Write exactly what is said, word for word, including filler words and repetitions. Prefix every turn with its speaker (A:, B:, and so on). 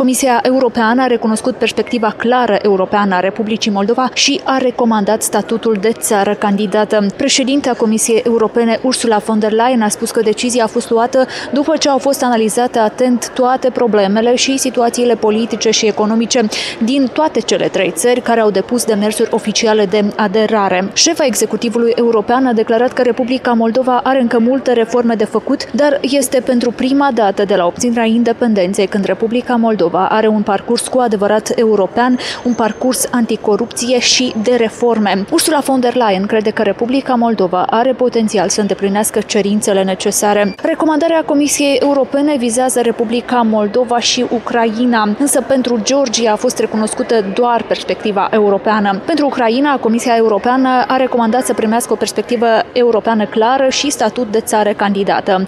A: Comisia Europeană a recunoscut perspectiva clară europeană a Republicii Moldova și a recomandat statutul de țară candidată. Președinta Comisiei Europene, Ursula von der Leyen, a spus că decizia a fost luată după ce au fost analizate atent toate problemele și situațiile politice și economice din toate cele trei țări care au depus demersuri oficiale de aderare. Șefa executivului european a declarat că Republica Moldova are încă multe reforme de făcut, dar este pentru prima dată de la obținerea independenței când Republica Moldova are un parcurs cu adevărat european, un parcurs anticorupție și de reforme. Ursula von der Leyen crede că Republica Moldova are potențial să îndeplinească cerințele necesare. Recomandarea Comisiei Europene vizează Republica Moldova și Ucraina, însă pentru Georgia a fost recunoscută doar perspectiva europeană. Pentru Ucraina, Comisia Europeană a recomandat să primească o perspectivă europeană clară și statut de țară candidată.